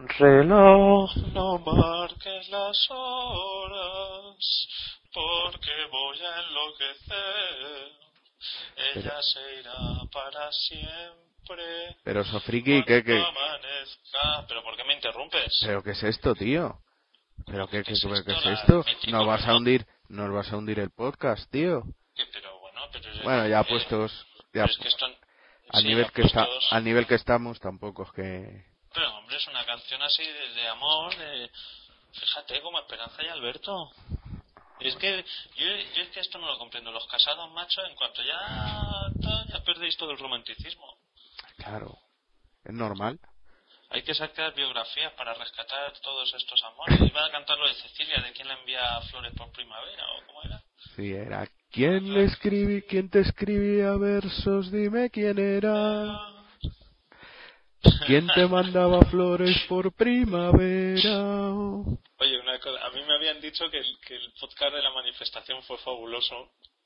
Reloj, no marques las horas, porque voy a enloquecer. Ella se irá para siempre. Pero Sofriki, ¿qué? Amanezca. ¿Pero por qué me interrumpes? ¿Pero qué es esto, tío? ¿Pero qué es La esto? mítico Nos vas a reloj. hundir el podcast, tío. Pero bueno, Bueno, ya puestos, ya pero es que esto... al Sí, nivel ya que está, puestos... al nivel que estamos, tampoco es que... Pero hombre, es una canción así de amor, fíjate, como Esperanza y Alberto. Es que yo es que esto no lo comprendo. Los casados, macho, en cuanto ya perdéis todo el romanticismo. Claro, es normal. Hay que sacar biografías para rescatar todos estos amores. Iba a cantar lo de Cecilia, de quién le envía flores por primavera, o cómo era. Sí, era. ¿Quién te escribía versos? Dime quién era. ¿Quién te mandaba flores por primavera? Oye, una cosa, a mí me habían dicho que el podcast de la manifestación fue fabuloso.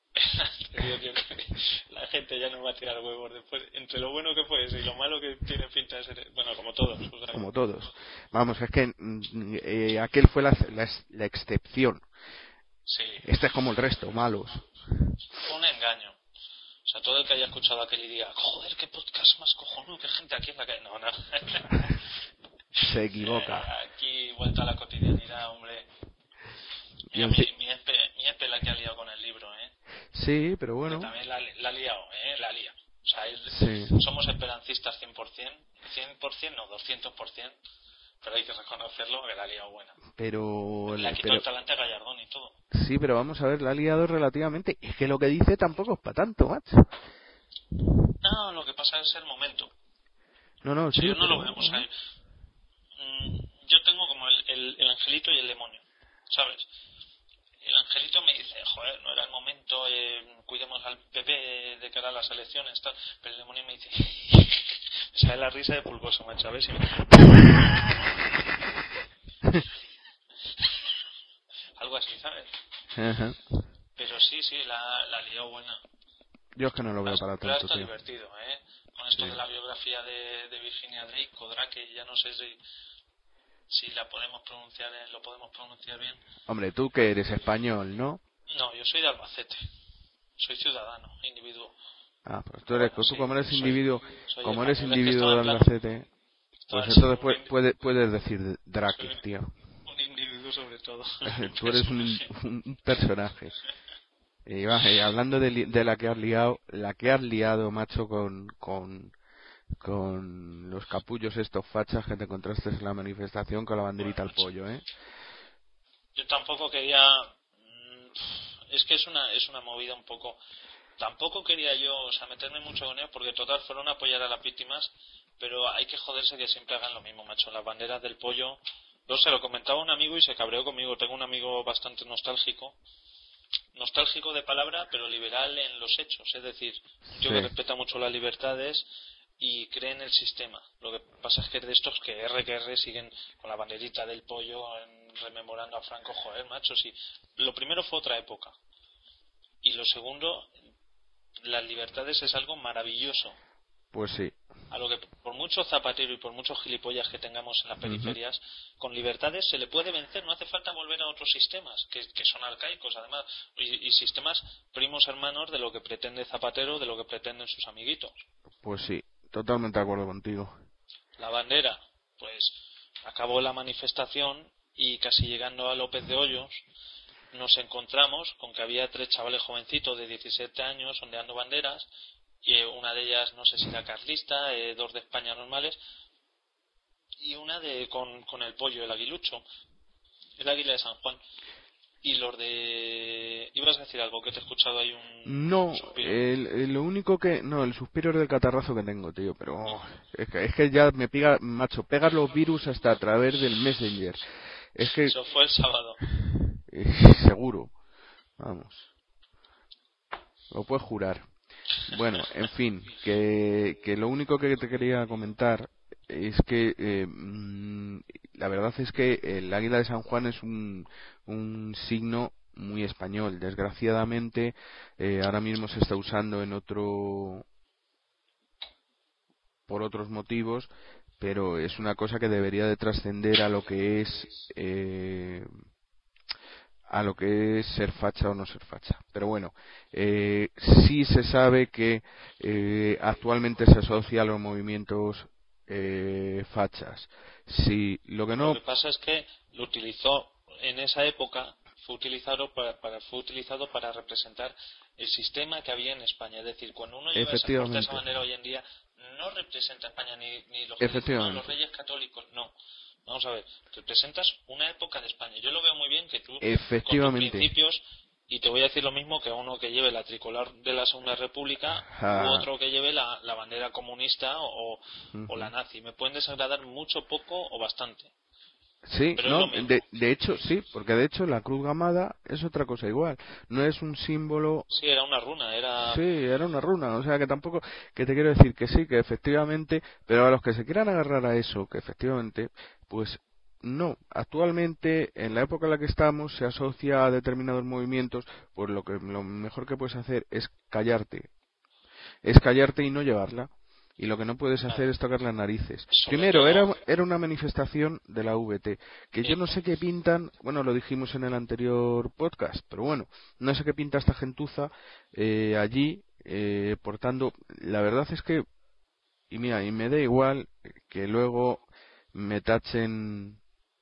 La gente ya no va a tirar huevos después, entre lo bueno que fue ese y lo malo que tiene pinta de ser, bueno, como todos, o sea, como todos. Vamos, es que aquel fue la excepción. Sí. Este es como el resto, malos. Fue un engaño. O sea, todo el que haya escuchado aquel y diga, joder, qué podcast más cojonudo, qué gente aquí en la calle. No. Se equivoca. Aquí, vuelta a la cotidianidad, hombre. Mira, mi espe la que ha liado con el libro, ¿eh? Sí, pero bueno. Que también la ha liado, ¿eh? La lía. O sea, sí. Somos esperancistas 100%. 100% no, 200%. Pero hay que reconocerlo, que la ha liado buena. Pero... Le ha quitado el talante a Gallardón y todo. Sí, pero vamos a ver, la ha liado relativamente. Es que lo que dice tampoco es para tanto, macho. No, lo que pasa es el momento. No, sí. Yo no lo veo, o sea, yo tengo como el angelito y el demonio, ¿sabes? El angelito me dice, joder, no era el momento, cuidemos al PP de cara a las elecciones, tal. Pero el demonio me dice, me sale la risa de pulgoso, macho, a ver si me... Algo así, ¿sabes? Ajá. Pero sí, la lió buena. Yo es que no lo veo para tanto, está tío. Divertido, ¿eh? Con esto de la biografía de Virginia Drake, o Drake, ya no sé si la podemos pronunciar, lo podemos pronunciar bien. Hombre, tú que eres español, ¿no? No, yo soy de Albacete. Soy ciudadano, individuo. Ah, pues tú como eres individuo, eres individuo de Albacete, pues entonces puedes decir Drake, tío. Un individuo sobre todo. Tú eres un personaje. Y hablando de la que has liado, macho, con los capullos estos fachas que te encontraste en la manifestación con la banderita al pollo, ¿eh? Yo tampoco quería... Es que es una movida un poco... Tampoco quería yo, o sea, meterme mucho con ellos, porque total fueron a apoyar a las víctimas, pero hay que joderse que siempre hagan lo mismo, macho. Las banderas del pollo... Yo se lo comentaba a un amigo y se cabreó conmigo. Tengo un amigo bastante nostálgico de palabra, pero liberal en los hechos, es decir, un tío que respeta mucho las libertades y cree en el sistema. Lo que pasa es que de estos que R siguen con la banderita del pollo rememorando a Franco. Joder, macho, sí. Lo primero fue otra época y lo segundo, las libertades es algo maravilloso. Pues sí. A lo que por mucho zapatero y por muchos gilipollas que tengamos en las periferias, con libertades se le puede vencer. No hace falta volver a otros sistemas que son arcaicos, además, y sistemas primos hermanos de lo que pretende Zapatero, de lo que pretenden sus amiguitos. Pues sí, totalmente de acuerdo contigo. La bandera, pues acabó la manifestación y casi llegando a López de Hoyos nos encontramos con que había 3 chavales jovencitos de 17 años ondeando banderas, y una de ellas no sé si era carlista, 2 de España normales y una con el pollo, el aguilucho, el águila de San Juan. Y los de... ¿Ibas a decir algo? Que te he escuchado ahí un suspiro. Lo único que... No, el suspiro es del catarrazo que tengo, tío, pero... Es que ya me pega, macho, pegas los virus hasta a través del Messenger. Es que... Eso fue el sábado. Seguro. Vamos. Lo puedes jurar. Bueno, en fin, que lo único que te quería comentar es que la verdad es que el águila de San Juan es un signo muy español. Desgraciadamente ahora mismo se está usando por otros motivos, pero es una cosa que debería de trascender a lo que es ser facha o no ser facha. Pero bueno, sí se sabe que actualmente se asocia a los movimientos fachas. Sí, lo que Lo no, que pasa es que lo utilizó en esa época, fue utilizado para representar el sistema que había en España. Es decir, cuando uno lleva esa corte de esa efectivamente, manera hoy en día, no representa a España ni los que dicen, no, los efectivamente, reyes católicos, no. Vamos a ver, representas una época de España. Yo lo veo muy bien que tú, con tus efectivamente. principios, y te voy a decir lo mismo que a uno que lleve la tricolor de la Segunda República u Ah, otro que lleve la bandera comunista o la ujú. nazi. Me pueden desagradar mucho, poco o bastante, Sí, pero es no, lo mismo. de hecho sí, porque de hecho la cruz gamada es otra cosa igual. No es un símbolo. Sí, era una runa, Sí, era... era una runa, o sea que tampoco, que te quiero decir que sí, que efectivamente, pero a los que se quieran agarrar a eso, que efectivamente, pues no, actualmente en la época en la que estamos se asocia a determinados movimientos, pues lo mejor que puedes hacer es callarte y no llevarla. Y lo que no puedes hacer Claro. es tocar las narices. Sobre Primero, todo, era una manifestación de la VT, que yo sí, no sé qué pintan, bueno, lo dijimos en el anterior podcast, pero bueno, no sé qué pinta esta gentuza allí, portando. La verdad es que, y mira, y me da igual que luego me tachen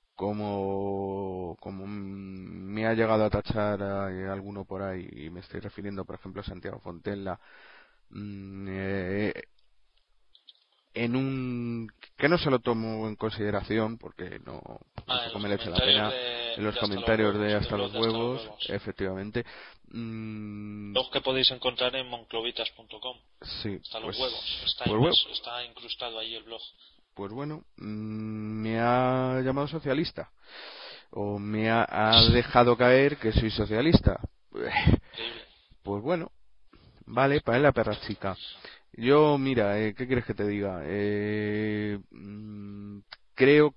como me ha llegado a tachar a alguno por ahí, y me estoy refiriendo, por ejemplo, a Santiago Fontella, mm, eh, en un que no se lo tomo en consideración porque no en tampoco los merece la comentarios pena en los de Hasta los comentarios de Huevos, del hasta los blog de Hasta los huevos, Huevos. efectivamente. mm, Blog que podéis encontrar en monclovitas.com. sí, Hasta los pues huevos, está pues bueno, inmerso, está incrustado ahí el blog. pues bueno, me ha llamado socialista o ha dejado caer que soy socialista. Increíble. Pues bueno, vale, para la perra chica. Yo, mira, ¿qué quieres que te diga? Creo,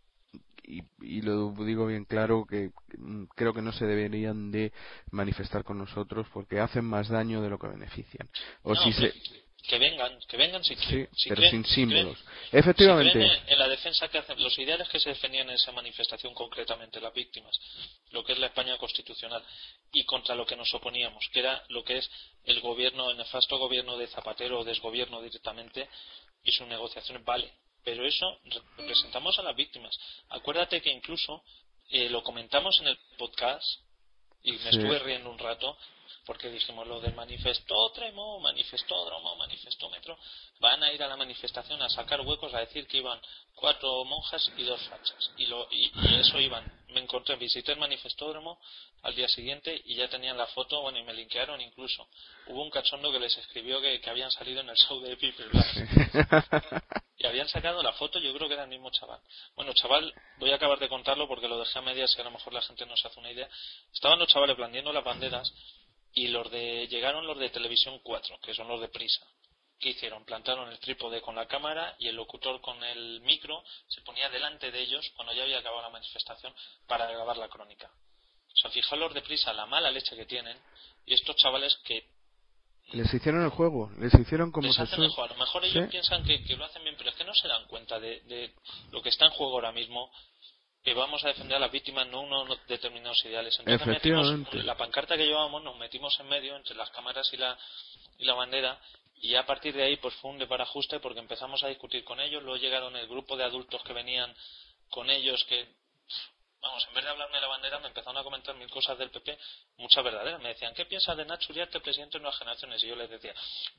y lo digo bien claro, que creo que no se deberían de manifestar con nosotros porque hacen más daño de lo que benefician. O No, si hombre, se, que vengan si sí, quieren, pero sin si creen, símbolos. si creen Efectivamente, en la defensa que hacen, los ideales que se defendían en esa manifestación concretamente, las víctimas, lo que es la España constitucional y contra lo que nos oponíamos, que era lo que es el gobierno, el nefasto gobierno de Zapatero o desgobierno directamente y sus negociaciones, vale, pero eso representamos a las víctimas. Acuérdate que incluso lo comentamos en el podcast y me sí, estuve riendo un rato porque dijimos lo del manifestódromo, manifestódromo, manifestómetro, van a ir a la manifestación a sacar huecos a decir que iban 4 monjas y 2 fachas y eso iban. Me encontré, visité el manifestódromo al día siguiente y ya tenían la foto, bueno, y me linkearon incluso. Hubo un cachondo que les escribió que habían salido en el show de Piper Blas sí. y habían sacado la foto, yo creo que era el mismo chaval. Bueno, chaval, voy a acabar de contarlo porque lo dejé a medias y a lo mejor la gente no se hace una idea. Estaban los chavales blandiendo las banderas y llegaron los de Televisión 4, que son los de Prisa. ¿Qué hicieron? Plantaron el trípode con la cámara y el locutor con el micro se ponía delante de ellos cuando ya había acabado la manifestación para grabar la crónica. O sea, fijaos los de Prisa la mala leche que tienen y estos chavales que Les hicieron el juego, les hicieron como les se hacen suele. mejor. A lo mejor Sí, ellos piensan que lo hacen bien, pero es que no se dan cuenta de lo que está en juego ahora mismo, que vamos a defender a las víctimas, no unos determinados ideales. Entonces metimos efectivamente. la pancarta que llevábamos, nos metimos en medio entre las cámaras y la bandera, y a partir de ahí pues fue un desbarajuste porque empezamos a discutir con ellos. Luego llegaron el grupo de adultos que venían con ellos, que vamos, en vez de hablarme de la bandera me empezaron a comentar mil cosas del PP, muchas verdaderas. Me decían, ¿qué piensas de Nacho Uriarte, presidente de Nuevas Generaciones? Y yo les decía,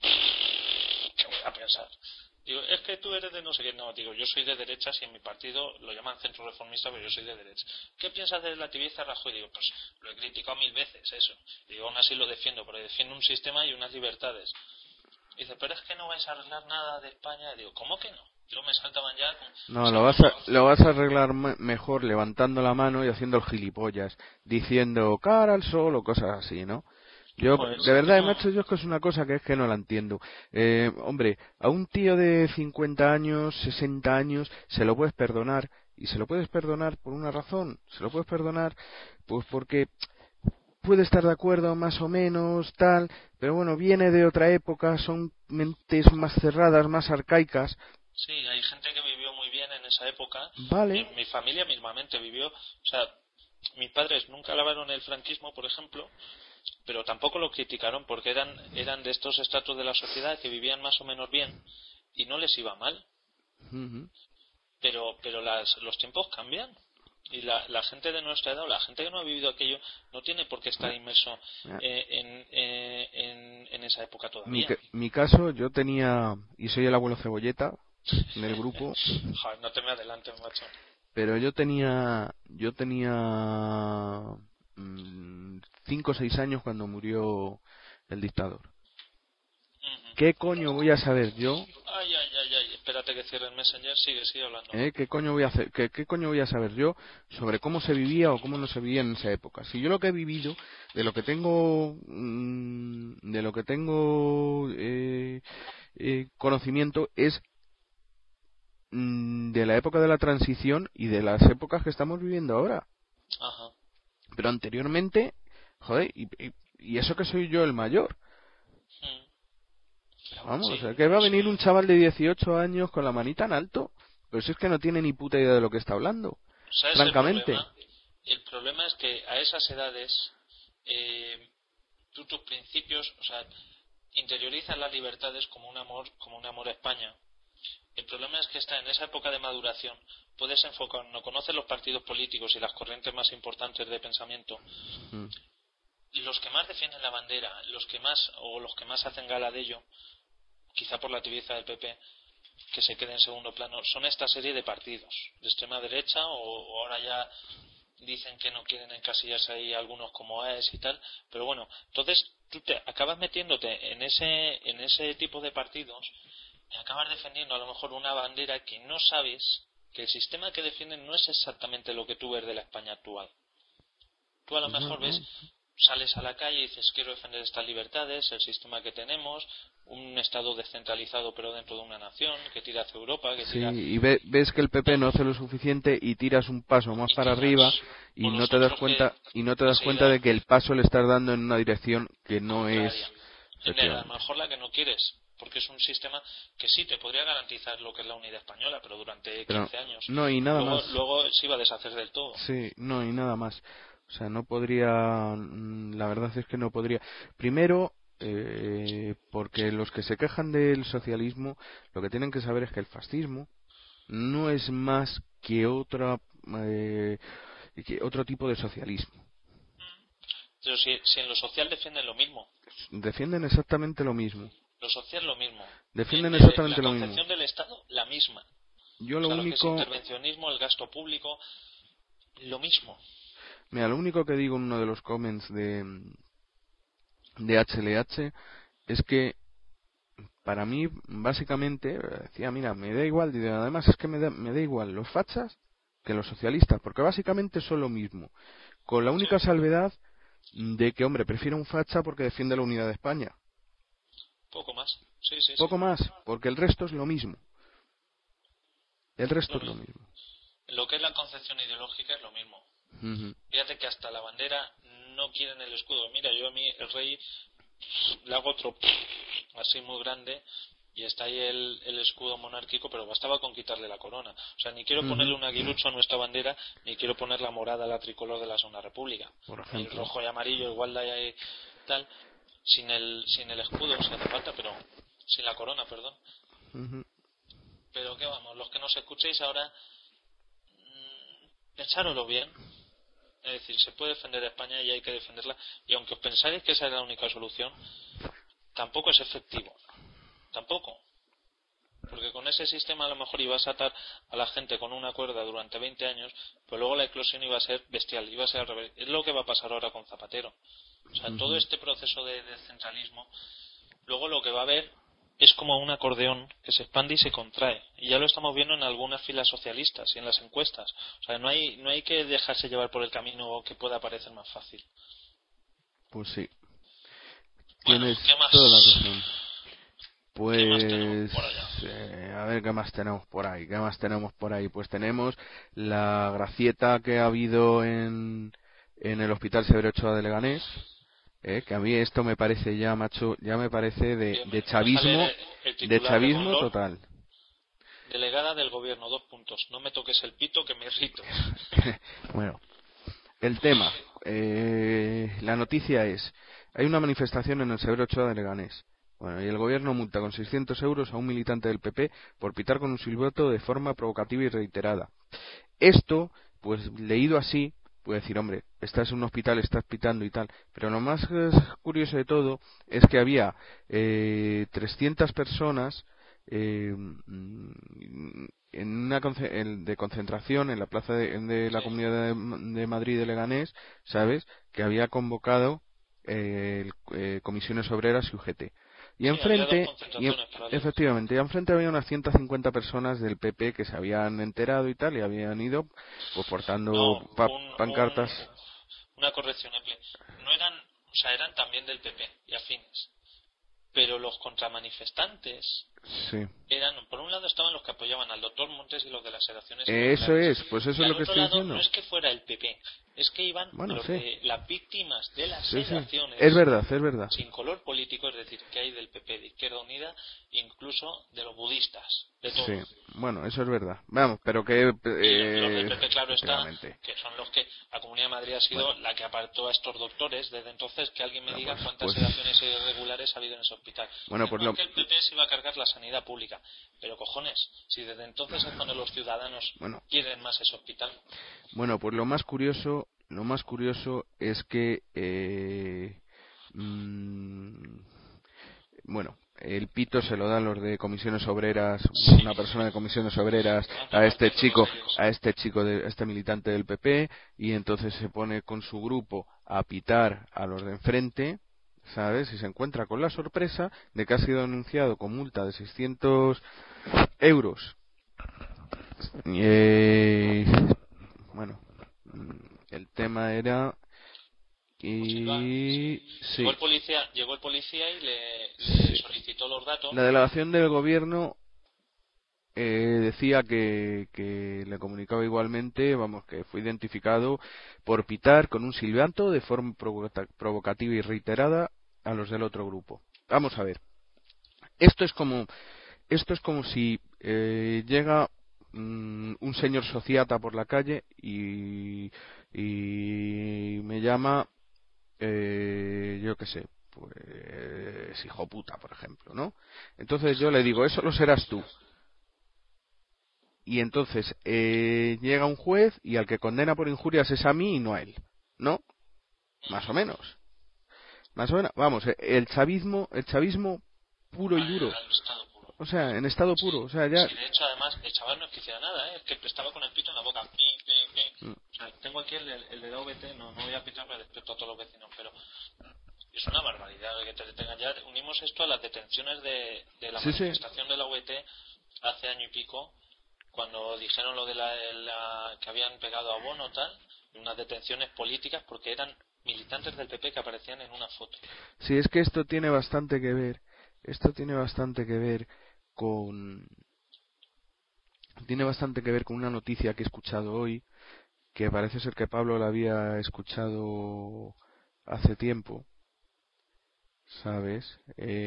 ¿qué voy a pensar? Digo, es que tú eres de no sé qué. No, digo, yo soy de derechas y en mi partido lo llaman centro reformista, pero yo soy de derechas. ¿Qué piensas de la tibieza de Rajoy? Digo, pues lo he criticado 1000 veces, eso. Digo, aún así lo defiendo, porque defiendo un sistema y unas libertades. Dice, pero es que no vais a arreglar nada de España. Digo, ¿cómo que no? Yo me saltaban ya con... No, Si hablamos... lo vas a arreglar mejor levantando la mano y haciendo el gilipollas, diciendo cara al sol o cosas así, ¿no? Yo, Pues de es que verdad, no... macho, yo es que es una cosa que es que no la entiendo. Hombre, a un tío de 50 años, 60 años, se lo puedes perdonar. Y se lo puedes perdonar por una razón. Se lo puedes perdonar pues porque puede estar de acuerdo más o menos, tal, pero bueno, viene de otra época, son mentes más cerradas, más arcaicas. Sí, hay gente que vivió en esa época. Vale. Mi familia mismamente vivió, o sea, mis padres nunca alabaron el franquismo, por ejemplo, pero tampoco lo criticaron porque eran de estos estratos de la sociedad que vivían más o menos bien y no les iba mal. Uh-huh. Pero los tiempos cambian y la gente de nuestra edad o la gente que no ha vivido aquello no tiene por qué estar inmerso en esa época todavía. Mi caso, yo tenía, y soy el abuelo cebolleta del grupo. Joder, no te me adelantes, macho. Pero yo tenía 5 o 6 años cuando murió el dictador. Uh-huh. ¿Qué coño voy a saber yo? Ay, espérate que cierre el Messenger, sigue hablando. ¿Qué coño voy a hacer? ¿Qué coño voy a saber yo sobre cómo se vivía o cómo no se vivía en esa época? Si yo lo que he vivido, de lo que tengo conocimiento es de la época de la transición y de las épocas que estamos viviendo ahora. Ajá. Pero anteriormente, joder, y eso que soy yo el mayor. Pero vamos, Sí, o sea, que va a venir un chaval de 18 años con la manita en alto. Pero si es que no tiene ni puta idea de lo que está hablando. ¿Sabes Francamente. El problema es que a esas edades tus principios, o sea, interiorizas las libertades como un amor a España. El problema es que está en esa época de maduración. Puedes enfocar, no conoces los partidos políticos y las corrientes más importantes de pensamiento. Los que más defienden la bandera, los que más hacen gala de ello, quizá por la tibieza del PP, que se quede en segundo plano, son esta serie de partidos de extrema derecha o ahora ya dicen que no quieren encasillarse ahí algunos como AES y tal, pero bueno, entonces tú te acabas metiéndote en ese tipo de partidos y acabas defendiendo a lo mejor una bandera que no sabes, que el sistema que defienden no es exactamente lo que tú ves de la España actual. Tú a lo mejor sales a la calle y dices quiero defender estas libertades, el sistema que tenemos, un Estado descentralizado pero dentro de una nación, que tira hacia Europa, que tira... Sí, y ves que el PP no hace lo suficiente y tiras un paso más para arriba y no te das cuenta de que el paso le estás dando en una dirección que no es... A lo mejor la que no quieres, porque es un sistema que sí te podría garantizar lo que es la unidad española, pero durante 15 años. No, y nada más. Luego se iba a deshacer del todo. Sí, no, y nada más. O sea, no podría, la verdad es que no podría. Primero, porque los que se quejan del socialismo, lo que tienen que saber es que el fascismo no es más que otro tipo de socialismo. Pero si en lo social defienden lo mismo. Defienden exactamente lo mismo. Lo social lo mismo. Defienden exactamente lo mismo. La concepción del Estado, la misma. Yo lo único... Lo que es intervencionismo, el gasto público, lo mismo. Mira, lo único que digo en uno de los comments de HLH es que para mí, básicamente, decía, mira, me da igual, y además es que me da igual los fachas que los socialistas, porque básicamente son lo mismo, con la única salvedad de que, hombre, prefiero un facha porque defiende la unidad de España. Poco más. Poco más, porque el resto es lo mismo. El resto es lo mismo. Lo que es la concepción ideológica es lo mismo. Fíjate que hasta la bandera no quieren el escudo. Mira, yo a mí el rey le hago otro así muy grande y está ahí el escudo monárquico, pero bastaba con quitarle la corona. O sea, ni quiero ponerle un aguilucho a nuestra bandera, ni quiero poner la morada, la tricolor de la Segunda República. Por ejemplo. El rojo y amarillo, igual de ahí tal, sin el escudo si hace falta, pero sin la corona, perdón. Pero que vamos, los que nos escuchéis ahora, pensároslo bien. Es decir, se puede defender a España y hay que defenderla, y aunque os pensáis que esa es la única solución, tampoco es efectivo. Tampoco. Porque con ese sistema a lo mejor ibas a atar a la gente con una cuerda durante 20 años, pero luego la eclosión iba a ser bestial, iba a ser al revés. Es lo que va a pasar ahora con Zapatero. O sea, todo este proceso de centralismo, luego lo que va a haber es como un acordeón que se expande y se contrae. Y ya lo estamos viendo en algunas filas socialistas y en las encuestas. O sea, no hay que dejarse llevar por el camino que pueda parecer más fácil. Pues sí. Bueno, tienes ¿qué más? toda la razón. Pues, ¿Qué más tenemos por allá? A ver, ¿qué más tenemos por ahí? Pues tenemos la gracieta que ha habido en el Hospital Severo Ochoa de Leganés. Que a mí esto me parece ya me parece de chavismo total. Delegada del gobierno, 2 puntos. No me toques el pito que me irrito. Bueno, el tema. La noticia es: hay una manifestación en el Severo Ochoa de Leganés. Bueno, y el gobierno multa con 600 euros a un militante del PP por pitar con un silbato de forma provocativa y reiterada. Esto, pues leído así, puede decir, hombre, estás en un hospital, estás pitando y tal. Pero lo más curioso de todo es que había 300 personas en una de concentración en la plaza de la Comunidad de Madrid de Leganés, ¿sabes? Que había convocado Comisiones Obreras y UGT. Y enfrente, efectivamente, y enfrente había unas 150 personas del PP que se habían enterado y tal, y habían ido pues portando pancartas. Una corrección, no eran, o sea, eran también del PP y afines. Pero los contramanifestantes eran, por un lado estaban los que apoyaban al doctor Montes y los de las sedaciones. Eso es, pues eso es lo que estoy lado, diciendo. No es que fuera el PP, es que iban de las víctimas de las sedaciones. Es verdad. Sin color político, es decir, que hay del PP, de Izquierda Unida, incluso de los budistas, de todos. Sí, bueno, eso es verdad. Vamos, pero que... los del PP, claro está, que son los que... La Comunidad de Madrid ha sido la que apartó a estos doctores. Desde entonces, que alguien me diga cuántas sedaciones irregulares ha habido en ese hospital. Bueno, que el PP se iba a cargar la sanidad pública. Pero cojones, si desde entonces es cuando los ciudadanos quieren más ese hospital. Bueno, pues lo más curioso es que bueno, el pito se lo dan los de Comisiones Obreras, una persona de Comisiones Obreras a este militante del PP, y entonces se pone con su grupo a pitar a los de enfrente, ¿sabes? Y se encuentra con la sorpresa de que ha sido denunciado con multa de 600 euros. Bueno, el tema era llegó el policía y le solicitó los datos. La delegación del gobierno decía que le comunicaba igualmente, vamos, que fue identificado por pitar con un silbato de forma provocativa y reiterada a los del otro grupo. Vamos a ver, esto es como si llega un señor sociata por la calle y me llama, yo qué sé, pues hijo puta, por ejemplo, ¿no? Entonces yo le digo, eso lo serás tú. Y entonces llega un juez y al que condena por injurias es a mí y no a él, ¿no? Más o menos. Vamos, el chavismo puro y duro. O sea, en estado puro. O sea, ya... Sí, de hecho, además, el chaval no es que hiciera nada, es que estaba con el pito en la boca. O sea, tengo aquí el de la OVT, no voy a pitar respecto a todos los vecinos, pero es una barbaridad que te detengan. Ya unimos esto a las detenciones de la manifestación de la OVT hace año y pico, cuando dijeron lo de que habían pegado a Bono, tal, unas detenciones políticas porque eran militantes del PP que aparecían en una foto. Sí, es que esto tiene bastante que ver. Tiene bastante que ver con una noticia que he escuchado hoy, que parece ser que Pablo la había escuchado hace tiempo, ¿sabes?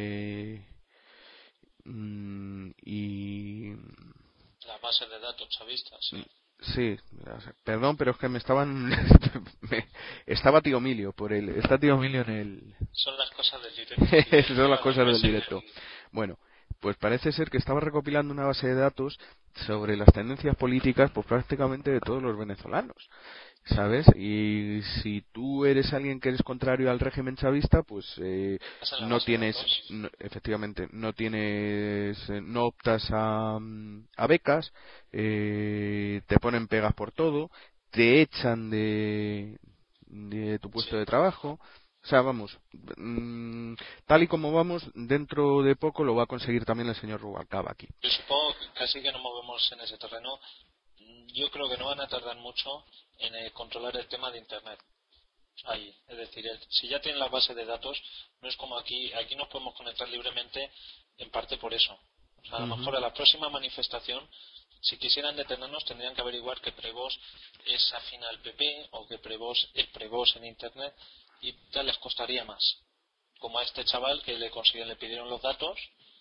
Y las bases de datos chavistas, sí, perdón, pero es que me estaban estaba Tío Emilio está Tío Emilio en el... Son las cosas del directo. Son las cosas del directo. Bueno, pues parece ser que estaba recopilando una base de datos sobre las tendencias políticas, pues prácticamente de todos los venezolanos, ¿sabes? Y si tú eres alguien que eres contrario al régimen chavista, pues no tienes, efectivamente, no optas a becas, te ponen pegas por todo, te echan de tu puesto de trabajo. O sea, vamos, tal y como vamos, dentro de poco lo va a conseguir también el señor Rubalcaba aquí. Yo supongo que casi que nos movemos en ese terreno. Yo creo que no van a tardar mucho en controlar el tema de Internet. Ahí, es decir, si ya tienen la base de datos, no es como aquí nos podemos conectar libremente, en parte por eso. O sea, a lo mejor a la próxima manifestación, si quisieran detenernos, tendrían que averiguar que Prevost es afín al PP o que Prevost es Prevost en Internet, y ya les costaría más. Como a este chaval que le pidieron los datos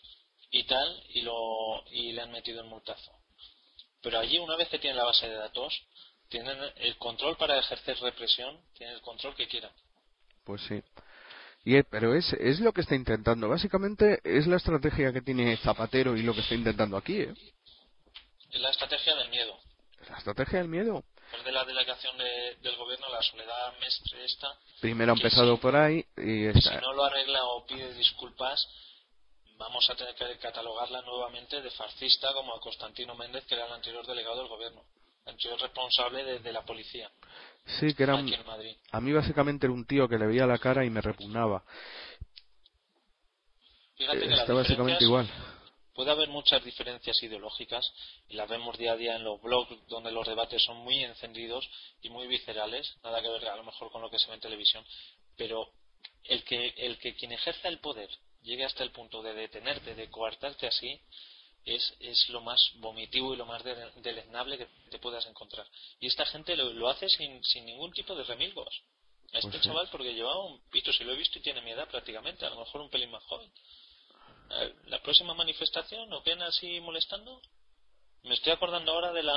y tal, y le han metido el multazo. Pero allí, una vez que tienen la base de datos, tienen el control para ejercer represión, tienen el control que quieran. Pues sí. Pero es lo que está intentando. Básicamente es la estrategia que tiene Zapatero y lo que está intentando aquí, ¿eh? Es la estrategia del miedo. La estrategia del miedo. Es de la delegación del gobierno, la Soledad Mestre esta. Primero ha empezado por ahí y si no lo arregla o pide disculpas, vamos a tener que catalogarla nuevamente de fascista, como a Constantino Méndez, que era el anterior delegado del gobierno, el anterior responsable de la policía. Sí, que era aquí en Madrid. A mí básicamente era un tío que le veía la cara y me repugnaba. Fíjate que está básicamente igual. Puede haber muchas diferencias ideológicas y las vemos día a día en los blogs donde los debates son muy encendidos y muy viscerales, nada que ver a lo mejor con lo que se ve en televisión, pero el que quien ejerza el poder llegue hasta el punto de detenerte, de coartarte así, es lo más vomitivo y lo más deleznable que te puedas encontrar. Y esta gente lo hace sin ningún tipo de remilgos. A este chaval, porque llevaba un pito, si lo he visto y tiene mi edad prácticamente, a lo mejor un pelín más joven. La próxima manifestación, ¿o ven así molestando? Me estoy acordando ahora de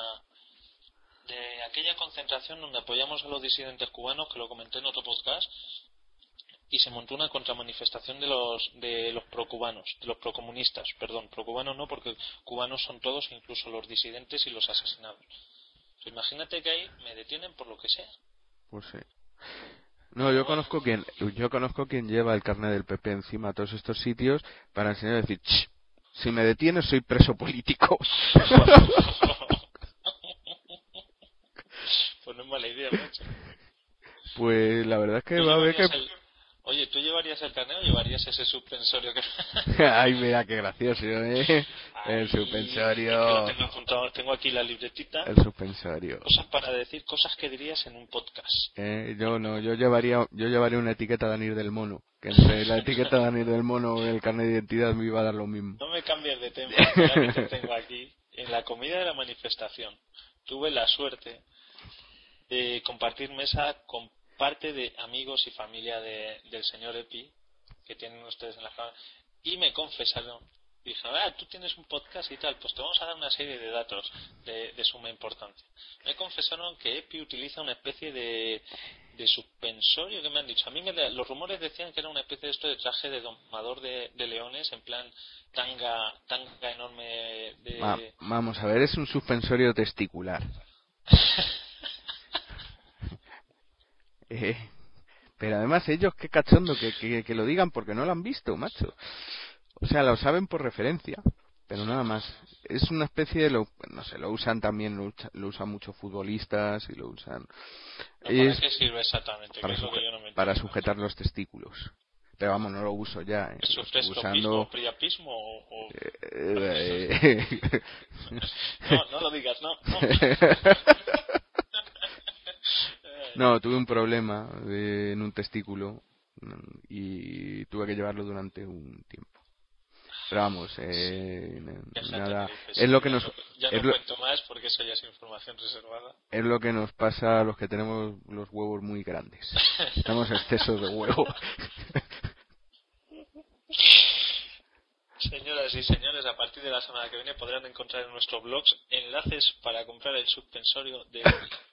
aquella concentración donde apoyamos a los disidentes cubanos, que lo comenté en otro podcast, y se montó una contramanifestación de los procubanos, de los procomunistas, perdón, procubanos no, porque cubanos son todos, incluso los disidentes y los asesinados. Pues imagínate que ahí me detienen por lo que sea. Pues sí. No, yo conozco quien lleva el carnet del PP encima a todos estos sitios para enseñar a decir, si me detienes soy preso político. Pues no es mala idea, macho. Pues la verdad es que va a ver que... Oye, ¿tú llevarías el carnet o llevarías ese suspensorio que... Ay, mira, qué gracioso, ¿eh? El suspensorio... Es que lo tengo tengo aquí la libretita. El suspensorio. Cosas para decir, cosas que dirías en un podcast. Yo llevaría una etiqueta de Anir del Mono. Que entre la etiqueta de Anir del Mono y el carnet de identidad me iba a dar lo mismo. No me cambies de tema, ya que te tengo aquí. En la comida de la manifestación tuve la suerte de compartir mesa con parte de amigos y familia del señor Epi, que tienen ustedes en la cámara, y me confesaron, dije, tú tienes un podcast y tal, pues te vamos a dar una serie de datos de suma importancia. Me confesaron que Epi utiliza una especie de suspensorio, que me han dicho. A mí los rumores decían que era una especie de de traje de domador de leones, en plan tanga enorme de... Vamos a ver, es un suspensorio testicular. Pero además ellos, qué cachondo que lo digan porque no lo han visto, macho. O sea, lo saben por referencia, pero nada más. Es una especie de no sé, lo usan también, lo usan muchos futbolistas y lo usan. ¿Para qué sirve exactamente? Para sujetar los testículos. Pero vamos, no lo uso ya. ¿Es usando priapismo o... no lo digas, no. No, tuve un problema en un testículo y tuve que llevarlo durante un tiempo. Pero vamos, nada. Es lo que nos. Ya no cuento más porque eso ya es información reservada. Es lo que nos pasa a los que tenemos los huevos muy grandes. Tenemos exceso de huevo. Señoras y señores, a partir de la semana que viene podrán encontrar en nuestros blogs enlaces para comprar el suspensorio de...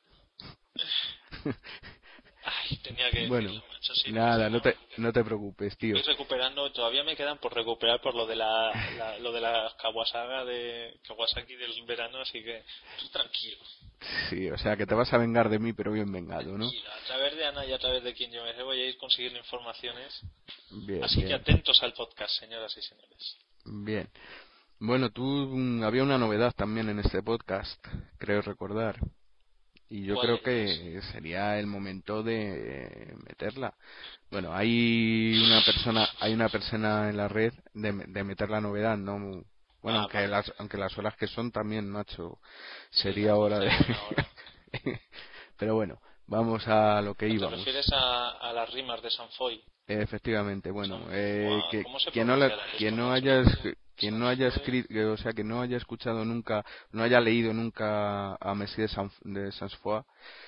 Ay, tenía que bueno, decirlo, macho, sí, nada, no te preocupes, tío. Estoy recuperando, todavía me quedan por recuperar por lo de la Kawasaki del verano, así que tú tranquilo. Sí, o sea que te vas a vengar de mí, pero bien vengado, ¿no? Tranquilo, a través de Ana y a través de quien yo me voy a ir consiguiendo informaciones. Bien, así que atentos al podcast, señoras y señores. Bien. Bueno, había una novedad también en este podcast, creo recordar. Y yo creo que sería el momento de meterla. Bueno, hay una persona en la red de meter la novedad, ¿no? Bueno, aunque las horas que son también, macho, sería hora de... Pero bueno, vamos a lo que íbamos. ¿Te refieres a las rimas de Sanfoy? Efectivamente, bueno, quien no haya escrito, o sea, que no haya escuchado nunca, no haya leído nunca a Messi de Sansfoy,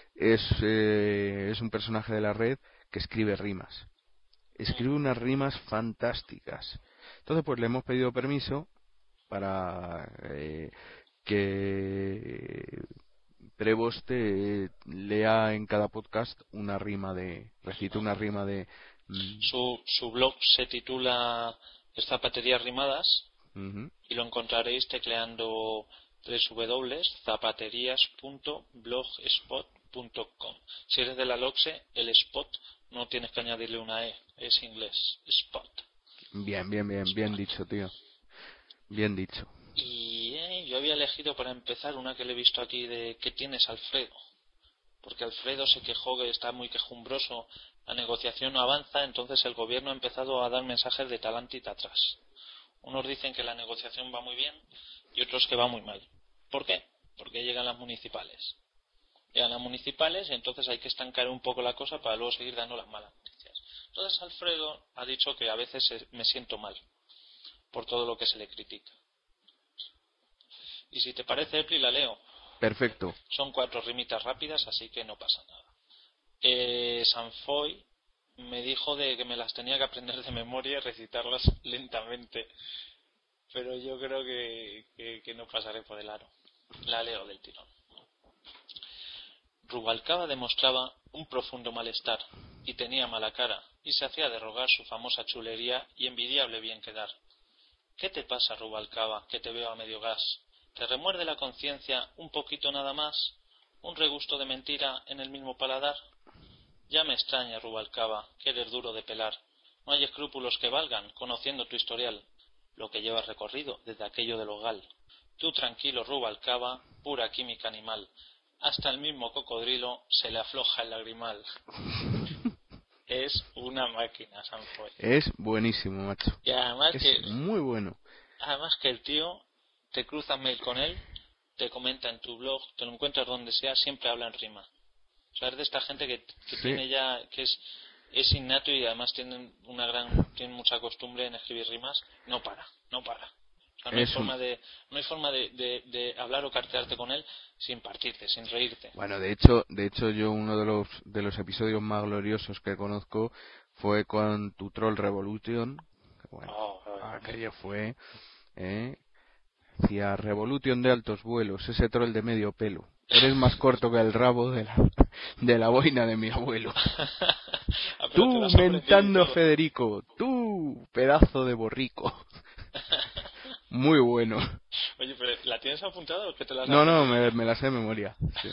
es un personaje de la red que escribe rimas. Escribe unas rimas fantásticas. Entonces, pues le hemos pedido permiso para que Prevost lea en cada podcast recite una rima de... Su blog se titula Zapaterías Rimadas, y lo encontraréis tecleando www.zapaterías.blogspot.com. Si eres de la LOXE, el spot no tienes que añadirle una E, es inglés, spot. Bien dicho, tío. Bien dicho. Y yo había elegido para empezar una que le he visto aquí de ¿qué tienes, Alfredo? Porque Alfredo se quejó que está muy quejumbroso, la negociación no avanza, entonces el gobierno ha empezado a dar mensajes de talante y atrás. Unos dicen que la negociación va muy bien y otros que va muy mal. ¿Por qué? Porque llegan las municipales. Llegan las municipales y entonces hay que estancar un poco la cosa para luego seguir dando las malas noticias. Entonces Alfredo ha dicho que a veces me siento mal por todo lo que se le critica. Y si te parece, Epli, la leo. Perfecto. Son 4 rimitas rápidas, así que no pasa nada. Sanfoy me dijo de que me las tenía que aprender de memoria y recitarlas lentamente. Pero yo creo que no pasaré por el aro. La leo del tirón. Rubalcaba demostraba un profundo malestar, y tenía mala cara, y se hacía de rogar su famosa chulería y envidiable bien quedar. ¿Qué te pasa, Rubalcaba, que te veo a medio gas? ¿Te remuerde la conciencia un poquito nada más? ¿Un regusto de mentira en el mismo paladar? Ya me extraña, Rubalcaba, que eres duro de pelar. No hay escrúpulos que valgan, conociendo tu historial, lo que llevas recorrido desde aquello del hogal. Tú tranquilo, Rubalcaba, pura química animal. Hasta el mismo cocodrilo se le afloja el lagrimal. Es una máquina, Sanfoy. Es buenísimo, macho. Y además es muy bueno. Además que el tío, te cruzas mail con él, te comenta en tu blog, te lo encuentras donde sea, siempre habla en rima. O sea, es de esta gente que Sí. tiene ya, que es innato y además tienen mucha costumbre en escribir rimas. No para. O sea, no hay forma de hablar o cartearte con él sin partirte, sin reírte. Bueno, de hecho yo uno de los episodios más gloriosos que conozco fue con tu Troll Revolution. Bueno, aquello fue, decía Revolution de altos vuelos, ese troll de medio pelo. Eres más corto que el rabo de la boina de mi abuelo. Tú mentando Federico, tú pedazo de borrico. Muy bueno. Oye, pero ¿la tienes apuntada o que te la has No, me la sé de memoria. Sí.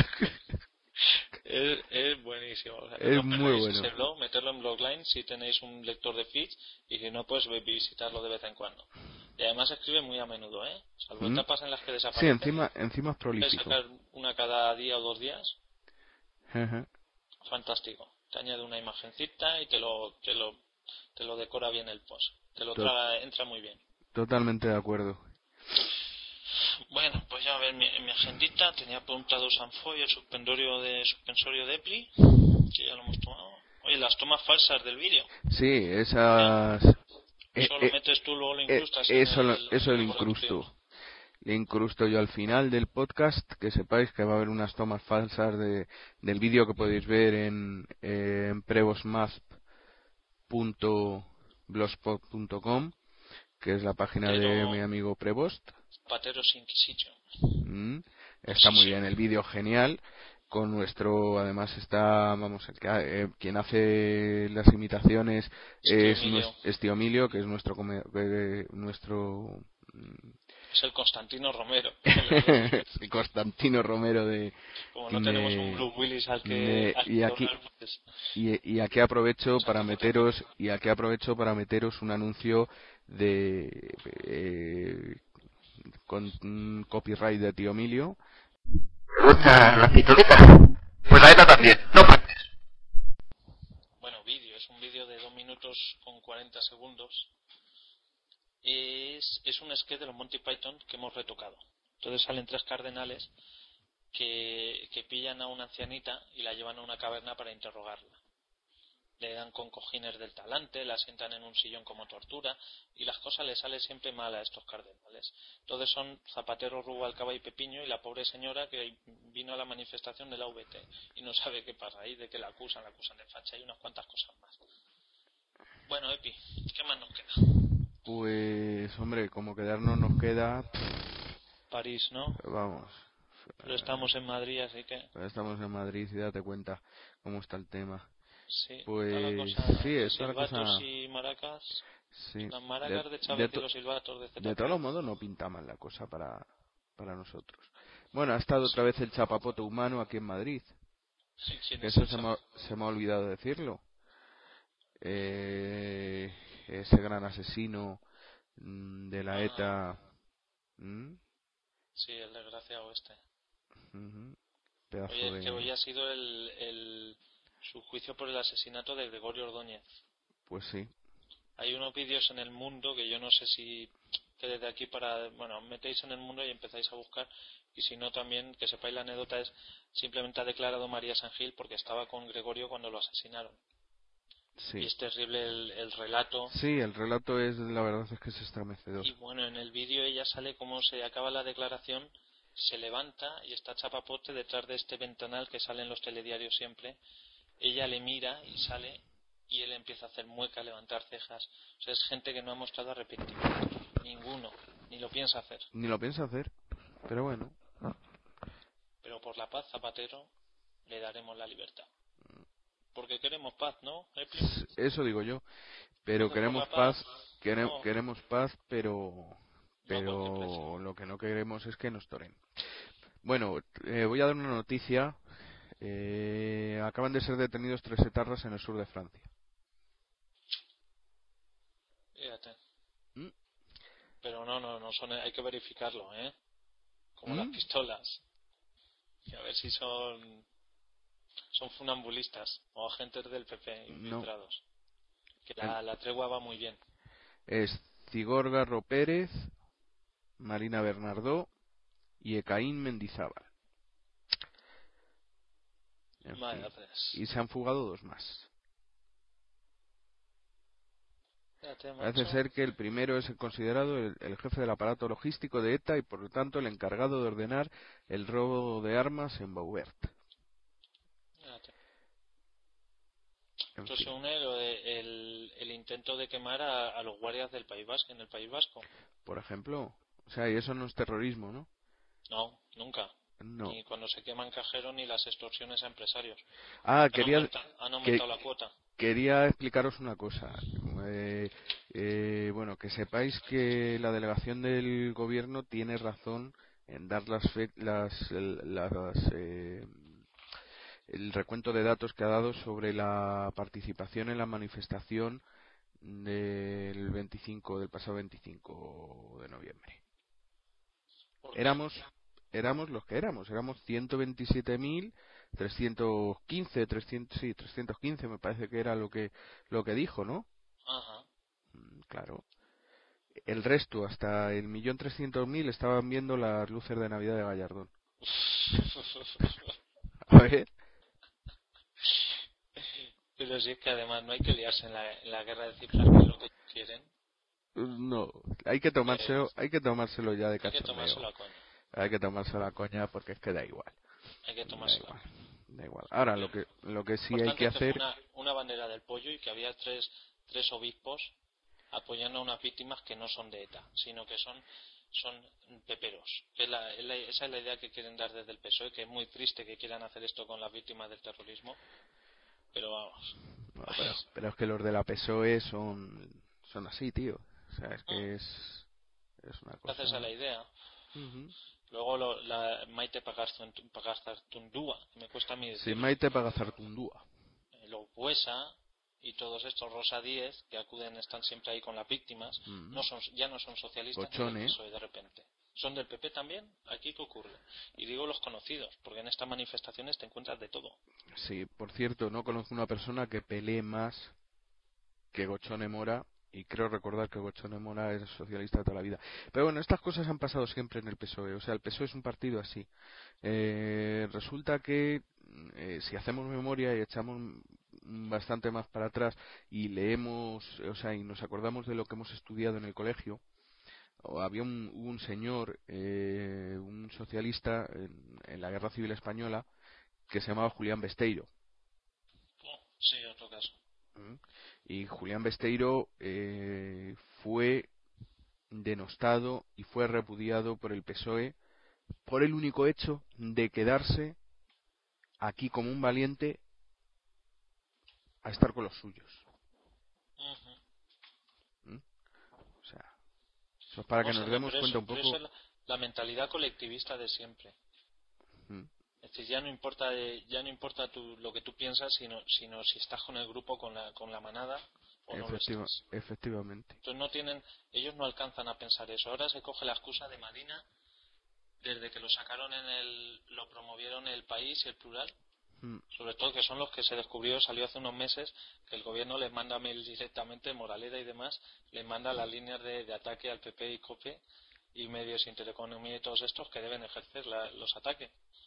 Es buenísimo. O sea, es muy bueno. Ese blog, meterlo en Blogline si tenéis un lector de feeds, y si no, pues visitarlo de vez en cuando. Y además escribe muy a menudo, salvo etapas en las que desaparece. Sí, encima es prolífico. Puedes sacar una cada día o 2 días. Uh-huh. Fantástico. Te añade una imagencita y te lo decora bien el post. Te lo traga, entra muy bien. Totalmente de acuerdo. Bueno, pues ya a ver, en mi agendita tenía apuntado Sanfoy, el suspensorio de Epli, que ya lo hemos tomado. Oye, las tomas falsas del vídeo. Sí, esas... Eso lo metes tú, luego lo incrustas. Eso lo incrusto. Le incrusto yo al final del podcast, que sepáis que va a haber unas tomas falsas del vídeo que podéis ver en prevostmap.blogspot.com, que es la página de mi amigo Prevost. Pateros Inquisition. Está muy bien, el vídeo genial. Con nuestro, además está, quien hace las imitaciones es Tío Emilio, que es nuestro es el Constantino Romero. el Constantino Romero de... Como no tenemos un Blue Willis al que y aquí aprovecho para meteros un anuncio con copyright de Tío Emilio. ¿Te gusta la pistolita? Pues a esta también, no partes. Bueno, es un vídeo de 2 minutos con 40 segundos. Es un sketch de los Monty Python que hemos retocado. Entonces salen 3 cardenales que pillan a una ancianita y la llevan a una caverna para interrogarla. Le dan con cojines del talante, la sientan en un sillón como tortura, y las cosas le salen siempre mal a estos cardenales. Entonces son Zapatero, Rubalcaba y Pepiño, y la pobre señora que vino a la manifestación de la VT y no sabe qué pasa ahí, de que la acusan de facha y unas cuantas cosas más. Bueno, Epi, ¿qué más nos queda? Pues, hombre, como quedarnos nos queda, París, ¿no? vamos, Pero estamos en Madrid, así que estamos en Madrid y date cuenta cómo está el tema. sí, está la Pues cosa sí, de está la cosa, silbatos y maracas. sí. Las De, maracas de de, Chávez y to- los silbatos de de ZP. todos modos no pinta mal la cosa para nosotros. Bueno, ha estado otra Sí. vez el chapapoto humano aquí en Madrid, ¿Quién que es eso el se me ha olvidado decirlo. Ese gran asesino de la Ah, ETA. ¿Mm? sí, el desgraciado este. Ujú. Pedazo Oye, es que de... hoy ha sido su juicio por el asesinato de Gregorio Ordóñez. Pues sí. Hay unos vídeos en el mundo que yo no sé si que desde aquí bueno, metéis en el mundo y empezáis a buscar, y si no también que sepáis la anécdota es simplemente ha declarado María San Gil porque estaba con Gregorio cuando lo asesinaron. Y Sí. es terrible el relato. Sí, el relato es, la verdad es que es estremecedor. Y bueno, en el vídeo ella sale como se acaba la declaración, se levanta y está chapapote detrás de este ventanal que sale en los telediarios siempre. Ella le mira y sale y él empieza a hacer mueca, a levantar cejas. O sea, es gente que no ha mostrado arrepentimiento. Ninguno. Ni lo piensa hacer. Ni lo piensa hacer, pero bueno. Pero por la paz, Zapatero, le daremos la libertad. Porque queremos paz, ¿no, Eplio? Eso digo yo. Pero Entonces por queremos la paz, paz, no, queremos paz, no a cualquier precio. pero lo que no queremos es que nos toren. Bueno, voy a dar una noticia. Acaban de ser detenidos 3 etarras en el sur de Francia. Fíjate. ¿Mm? Pero no son, hay que verificarlo, ¿eh? Como las ¿Mm? pistolas. Y a ver si son funambulistas o agentes del PP No. infiltrados. Que El- la tregua va muy bien. Es Cigor Garro Pérez, Marina Bernardó y Ecaín Mendizábal. En fin. Vaya, pues. Y se han fugado 2 más. Fíjate, Parece macho. ser que el primero es considerado el jefe del aparato logístico de ETA y por lo tanto el encargado de ordenar el robo de armas en Baubert. Fíjate. En Esto se fin, une el intento de quemar a los guardias del País Vasco, en el País Vasco. por ejemplo, o sea, y eso no es terrorismo, ¿no? No, nunca. No. Ni cuando se queman cajeros ni las extorsiones a empresarios. Ah, Han que, aumentado la cuota. quería explicaros una cosa. Bueno, que sepáis que la delegación del gobierno tiene razón en dar el recuento de datos que ha dado sobre la participación en la manifestación del pasado 25 de noviembre. ¿Por qué? Éramos los que éramos 127.315, 300, sí, 315 me parece que era lo que dijo, ¿no? Ajá. Claro. El resto, hasta el 1.300.000 estaban viendo las luces de Navidad de Gallardón. A ver, Pero si es que además no hay que liarse en la guerra de cifras, que es lo que quieren. no, Que hay que tomárselo ya de hay que cachondeo. tomárselo a coña. Hay que tomárselo a coña porque es que da igual. Hay que Da tomárselo a igual. coña. Da igual. Ahora, Lo lo que sí hay importante que es que fue hacer. una bandera del pollo y que había tres obispos apoyando a unas víctimas que no son de ETA, sino que son peperos. Esa es la idea que quieren dar desde el PSOE, que es muy triste que quieran hacer esto con las víctimas del terrorismo, pero vamos. No, pero es que los de la PSOE son así, tío. O sea, es que es una Gracias a cosa. la idea. Ujú. Luego la Maite Pagazartundúa, me cuesta a mí Sí, decirlo, Maite Pagazartundúa. los Buesa y todos estos Rosa Díez que acuden, están siempre ahí con las víctimas, Ujú. ya no son socialistas ni del Gochone. PSOE de repente. ¿Son del PP también? ¿Aquí qué ocurre? Y digo los conocidos, porque en estas manifestaciones te encuentras de todo. Sí, por cierto, no conozco una persona que pelee más que Gochone Mora, y creo recordar que Gochone Mora es socialista de toda la vida. Pero bueno, estas cosas han pasado siempre en el PSOE. O sea, el PSOE es un partido así. Resulta que si hacemos memoria y echamos bastante más para atrás y leemos, o sea, y nos acordamos de lo que hemos estudiado en el colegio, había un señor, un socialista en la Guerra Civil Española, que se llamaba Julián Besteiro. Oh, sí, otro caso. ¿Mm? Y Julián Besteiro fue denostado y fue repudiado por el PSOE por el único hecho de quedarse aquí como un valiente a estar con los suyos. Ujú. ¿Mm? O sea, eso es para que No sé, nos demos pero cuenta un eso poco. es la mentalidad colectivista de siempre. ¿Mm? Es decir, ya no importa lo que tú piensas, sino si estás con el grupo, con la manada o no lo estás. Efectivamente. Entonces ellos no alcanzan a pensar eso. Ahora se coge la excusa de Madina, desde que lo sacaron lo promovieron El País y El Plural, ¿Mm? sobre todo que son los que salió hace unos meses, que el gobierno les manda mail directamente, Moraleda y demás, les manda las líneas de ataque al PP y COPE y medios Intereconomía y todos estos que deben ejercer los ataques.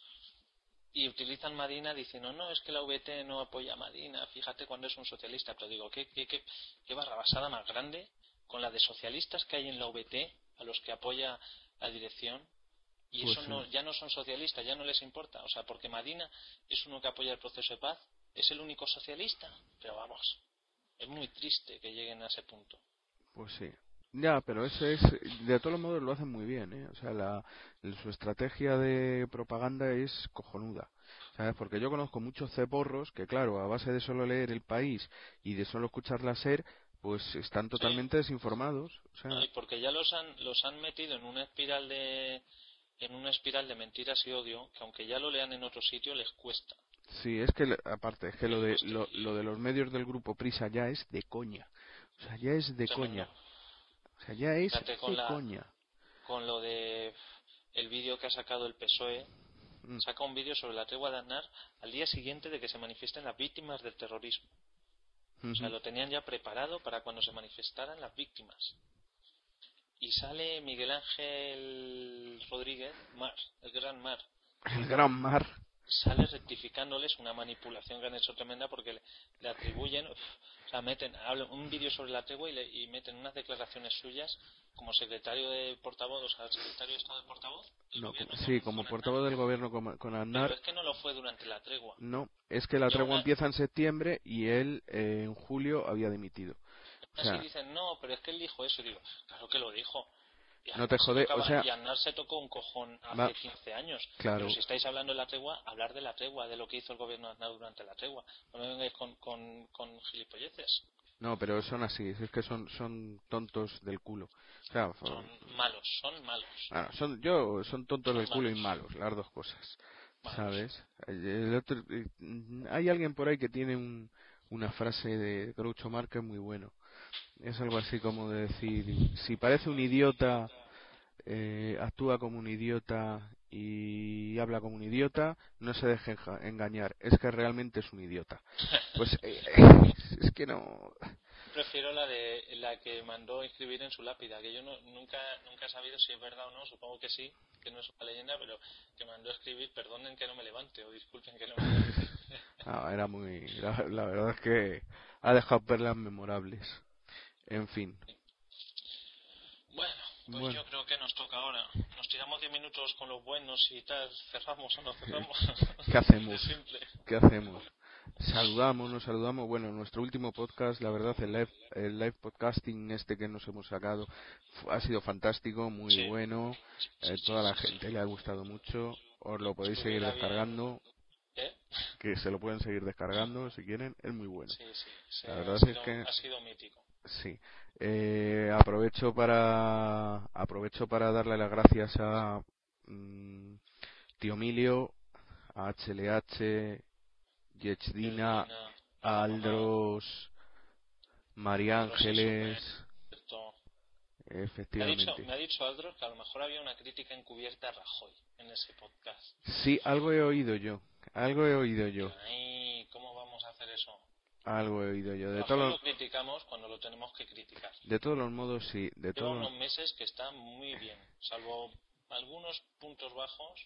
Y utilizan Madina diciendo, no, es que la VT no apoya a Madina, fíjate cuando es un socialista. Pero digo, ¿qué barrabasada más grande con la de socialistas que hay en la VT, a los que apoya la dirección? Y Pues eso ya no son socialistas, ya no les importa. O sea, porque Madina es uno que apoya el proceso de paz, es el único socialista. Pero vamos, es muy triste que lleguen a ese punto. Pues sí. Ya, pero ese es, de todos modos lo hacen muy bien, ¿eh? O sea, su estrategia de propaganda es cojonuda, ¿sabes? Porque yo conozco muchos ceporros que, claro, a base de solo leer El País y de solo escuchar la SER, pues están totalmente Sí. desinformados. O sea, No, y porque ya los han metido en una espiral de mentiras y odio, que aunque ya lo lean en otro sitio les cuesta. sí, es que, aparte, es que Les cuesta. lo de los medios del grupo Prisa ya es de coña. O sea, ya es de Tremendo. coña. O sea, ya es Fíjate de coña. con lo de el vídeo que ha sacado el PSOE. Mm. Saca un vídeo sobre la tregua de Aznar al día siguiente de que se manifiesten las víctimas del terrorismo. O sea, lo tenían ya preparado para cuando se manifestaran las víctimas. Y sale Miguel Ángel Rodríguez, el gran Mar. El gran Mar. Sale rectificándoles una manipulación que han hecho tremenda porque le atribuyen, o sea, hablan un vídeo sobre la tregua y meten unas declaraciones suyas como secretario de portavoz, o sea, el secretario de Estado de portavoz del No, gobierno sí, con como Aznar. portavoz del gobierno con Pero Aznar. es que no lo fue durante la tregua. No, es que la Y aún tregua empieza en septiembre y él en julio había dimitido. O así sea, dicen, no, pero es que él dijo eso. Y digo, claro que lo dijo. no te jode, o sea, Y Aznar se tocó un cojón va, hace 15 años. claro, Pero si estáis hablando de la tregua, hablar de la tregua, de lo que hizo el gobierno de Aznar durante la tregua. No me vengáis con gilipolleces. no, pero son así, es que son tontos del culo. O sea, Son malos, son malos. son tontos Son del culo y malos, malos, las dos cosas, malos. ¿sabes? Hay alguien por ahí que tiene una frase de Groucho Marx que es muy bueno. Es algo así como de decir, si parece un idiota, actúa como un idiota y habla como un idiota, no se deje engañar, es que realmente es un idiota. Pues es que no. Prefiero la que mandó inscribir en su lápida, que yo nunca he sabido si es verdad o no, supongo que sí, que no es una leyenda, pero que mandó escribir, perdonen que no me levante o disculpen que no me levante. Era muy. La verdad es que ha dejado perlas memorables. En fin. Bueno, pues Bueno, yo creo que nos toca ahora. Nos tiramos 10 minutos con los buenos y tal, cerramos o no cerramos. ¿qué Así de hacemos? simple. ¿Qué hacemos? Nos saludamos. Bueno, nuestro último podcast, la verdad, el live podcasting este que nos hemos sacado ha sido fantástico, muy Sí, bueno. sí, Toda la sí. gente le ha gustado mucho. Os lo podéis seguir Estuviera bien. descargando, ¿Eh? que se lo pueden seguir descargando si quieren. Es muy bueno. Sí, sí, sí, La verdad es que ha sido mítico. sí. Aprovecho para darle las gracias a Tío Emilio, a HLH, Yechdina, Georgina, a a la mamá, Aldros, María a Rosy Ángeles, Soler, esto. efectivamente. Me ha dicho Aldros que a lo mejor había una crítica encubierta a Rajoy en ese podcast. Sí, algo he oído yo. Algo he oído yo. Digo, ay, ¿cómo vamos a hacer eso? Algo he oído yo. Rajoy lo criticamos cuando lo tenemos que criticar. De todos los modos, sí. Lleva unos meses que está muy bien, salvo algunos puntos bajos,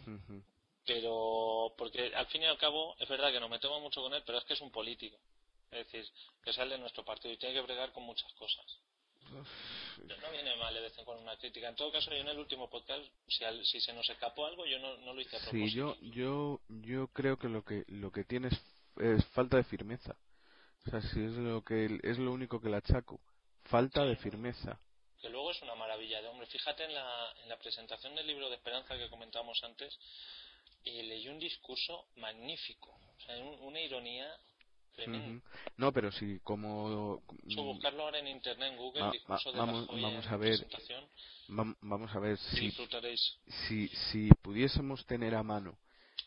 pero porque al fin y al cabo es verdad que nos metemos mucho con él, pero es que es un político. Es decir, que sale de nuestro partido y tiene que bregar con muchas cosas. Pero no viene mal de vez en cuando una crítica. En todo caso, yo en el último podcast, si se nos escapó algo, yo no lo hice a propósito. Sí, yo creo que lo que tienes es falta de firmeza. O sea, si es lo único que le achaco. Falta de firmeza. Que luego es una maravilla de hombre. Fíjate en la presentación del libro de Esperanza que comentábamos antes, leyó un discurso magnífico, o sea, una ironía tremenda. No, pero si como... buscarlo ahora en internet, en Google, discurso de Rajoy vamos en a ver, presentación, vamos a ver y disfrutaréis. si pudiésemos tener a mano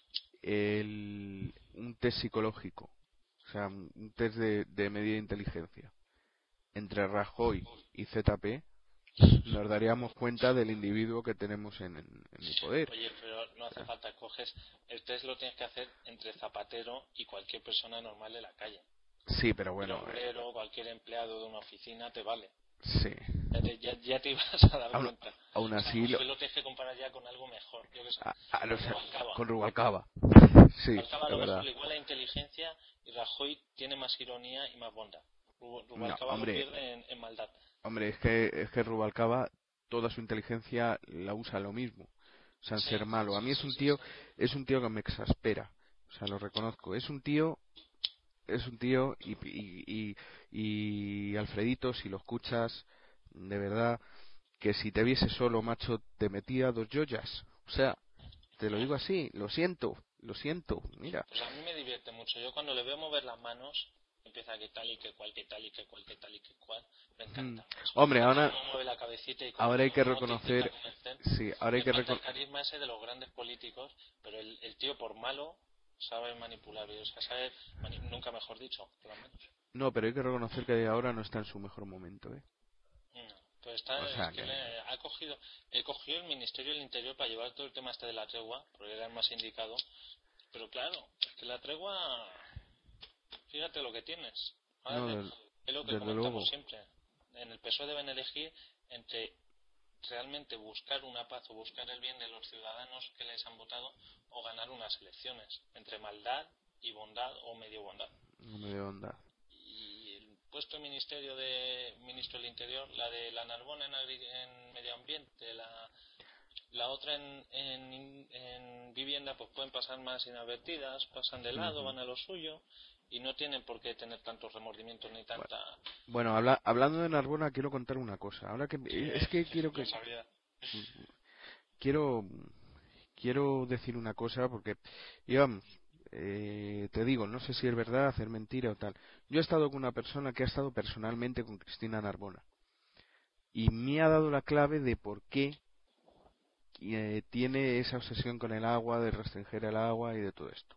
un test psicológico, o sea, un test de medida de inteligencia entre Rajoy y ZP, nos daríamos cuenta del individuo que tenemos en el poder. Oye, pero no hace falta, coges el test, lo tienes que hacer entre Zapatero y cualquier persona normal de la calle. Sí, pero bueno, el obrero, cualquier empleado de una oficina te vale. Sí. Ya te ibas a dar cuenta. Aún así, o sea, lo tienes que comparar ya con algo mejor. Yo que sé, con Rubalcaba. Sí, Rubalcaba es verdad. Igual la inteligencia, y Rajoy tiene más ironía y más bondad. Rubalcaba lo pierde en maldad. Hombre, es que Rubalcaba toda su inteligencia la usa lo mismo, o sea, en ser malo. A mí es un tío que me exaspera, o sea, lo reconozco. Es un tío y Alfredito, si lo escuchas, de verdad, que si te viese solo, macho, te metía 2 joyas. O sea, te lo digo así, lo siento, mira. Pues a mí me divierte mucho. Yo cuando le veo mover las manos, empieza que tal y que cual, que tal y que cual, que tal y que cual, me encanta. Hombre, ahora mueve la cabecita y ahora hay que reconocer, ahora hay que reconocer el carisma ese de los grandes políticos, pero el tío por malo sabe manipular, o sea, sabe nunca mejor dicho, por lo menos. No, pero hay que reconocer que ahora no está en su mejor momento, No, pues está, o sea, ha cogido el Ministerio del Interior para llevar todo el tema este de la tregua, porque era el más indicado, pero claro, es que la tregua, fíjate lo que tienes. Ahora es lo que comentamos siempre. En el PSOE deben elegir entre realmente buscar una paz o buscar el bien de los ciudadanos que les han votado, o ganar unas elecciones, entre maldad y bondad o medio bondad. Y el puesto de ministro del Interior, la de la Narbona en medio ambiente, la otra en vivienda, pues pueden pasar más inadvertidas, pasan de lado, van a lo suyo y no tienen por qué tener tantos remordimientos ni tanta... Bueno, hablando de Narbona, quiero contar una cosa. Ahora que quiero decir una cosa, porque digamos, te digo, no sé si es verdad, hacer mentira o tal. Yo he estado con una persona que ha estado personalmente con Cristina Narbona y me ha dado la clave de por qué tiene esa obsesión con el agua, de restringir el agua y de todo esto.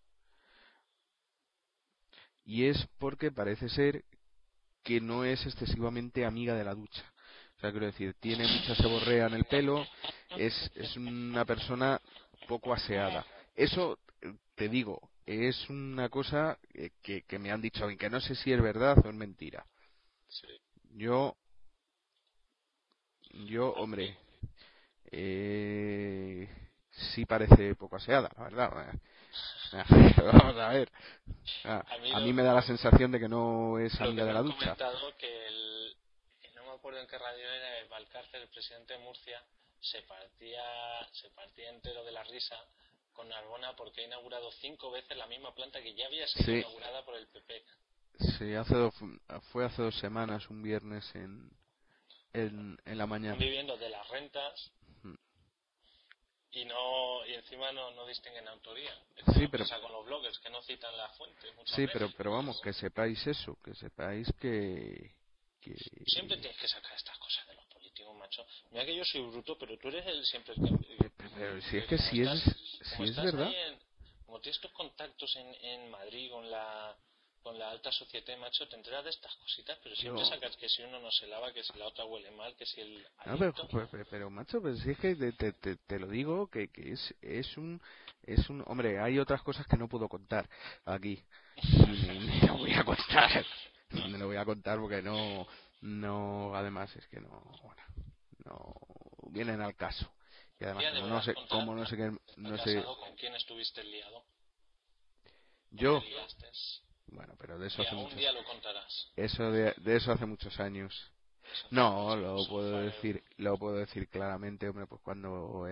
Y es porque parece ser que no es excesivamente amiga de la ducha. O sea, quiero decir, tiene mucha seborrea en el pelo, es una persona poco aseada. Eso, te digo, es una cosa que me han dicho, y que no sé si es verdad o es mentira. Sí. Yo, hombre, sí parece poco aseada, la verdad. Vamos a ver. A mí me da la sensación de que no es amiga de la ducha. Me han comentado que no me acuerdo en qué radio era, el Valcárcel, el presidente de Murcia, se partía entero de la risa con Narbona porque ha inaugurado 5 veces la misma planta que ya había sido inaugurada por el PP. Sí, fue hace 2 semanas, un viernes en la mañana. Están viviendo de las rentas y encima no distinguen autoría. Sí, pero pasa con los bloggers que no citan la fuente. Sí, pero vamos, que sepáis eso, que sepáis que siempre tienes que sacar estas cosas de los políticos, macho. Mira que yo soy bruto, pero tú eres siempre el que... Pero si es que si es verdad. Como tienes tus contactos en Madrid con la alta sociedad, macho, te enteras de estas cositas, pero siempre sacas que si uno no se lava, que si la otra huele mal, que si el... pero macho, pues si es que te lo digo, que es un... Hombre, hay otras cosas que no puedo contar aquí. Ni lo voy a contar. No lo voy a contar porque no, además es que no vienen al caso. Y además, no sé qué... ¿Con quién estuviste liado? Yo... Bueno, pero de eso hace muchos años. Un día lo contarás. Eso de eso hace muchos años. No, lo puedo decir claramente, hombre, pues cuando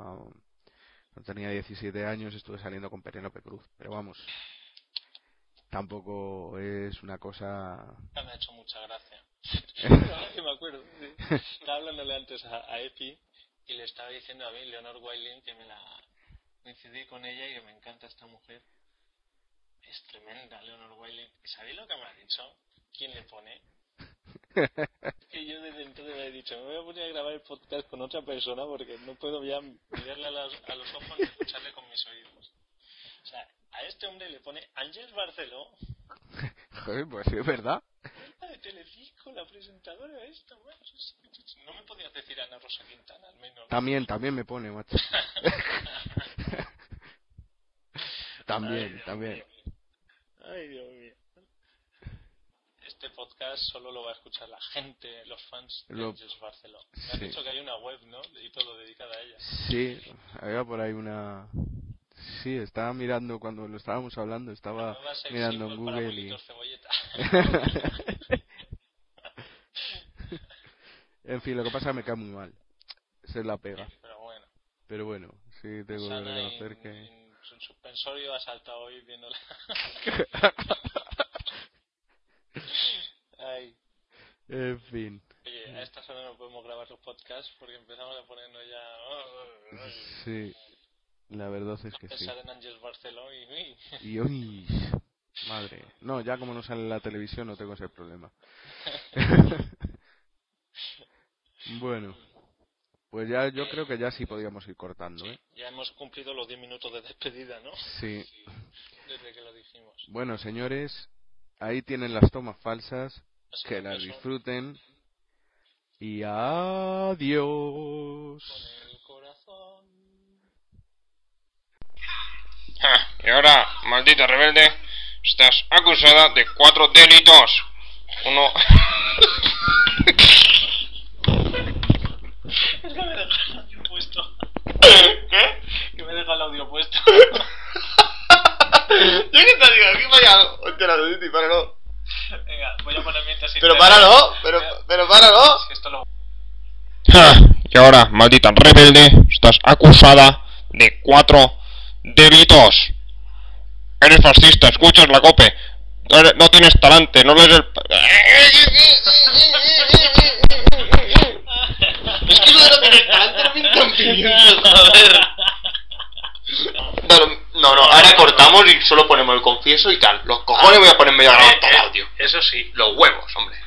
tenía 17 años estuve saliendo con Penélope Cruz, pero vamos. tampoco es una cosa... Me ha hecho mucha gracia. Ahora que me acuerdo, sí. Estaba hablándole antes a Epi y le estaba diciendo a mí, Leonor Wiley, que coincidí con ella y que me encanta esta mujer. Es tremenda, Leonor Wiley. ¿Y sabéis lo que me ha dicho? ¿Quién le pone? Que yo desde entonces le he dicho, me voy a poner a grabar el podcast con otra persona porque no puedo ya mirarle a los ojos ni escucharle con mis oídos. O sea, a este hombre le pone Ángels Barceló. Joder, pues sí, es verdad. La de Telecinco, la presentadora esta. Bueno, no me podías decir Ana Rosa Quintana, al menos. También me pone, macho. También. Ay, Dios mío. Este podcast solo lo va a escuchar la gente, los fans de Ángels Barceló. Me has dicho que hay una web, ¿no? Y todo dedicada a ella. Sí, había por ahí una... Sí, estaba mirando cuando lo estábamos hablando, estaba mirando en Google y... En fin, lo que pasa es que me cae muy mal. Esa es la pega. Sí, pero bueno, sí tengo que reconocer que... En suspensorio ha saltado hoy viéndola. Ay. En fin. Oye, a esta hora no podemos grabar los podcasts porque empezamos a ponernos ya... Sí, la verdad es que sí. Pensar en Ángels Barceló y uy, madre. No, ya como no sale en la televisión no tengo ese problema. Bueno, pues ya yo creo que ya sí podíamos ir cortando, ¿eh? Ya hemos cumplido los 10 minutos de despedida, ¿no? Sí. Desde que lo dijimos. Bueno, señores, ahí tienen las tomas falsas. Que las disfruten. Y adiós. Con el corazón. Y ahora, maldita rebelde, estás acusada de 4 delitos. 1... Es que me he dejado el audio puesto. ¿Qué? Que me he dejado el audio puesto. Yo que te digo, aquí fallado. Hostia, la Duty, páralo. Venga, voy a poner mientras... Pero páralo, pero páralo. Si esto lo... Y ahora, maldita rebelde, estás acusada de 4 delitos. Eres fascista, escuchas la COPE. No tienes talante, no lees el... Es que lo de no tener talante no me interesa. A ver... No, ahora cortamos y solo ponemos el confieso y tal. Los cojones voy a poner medio grabado todo el audio. Eso sí. Los huevos, hombre.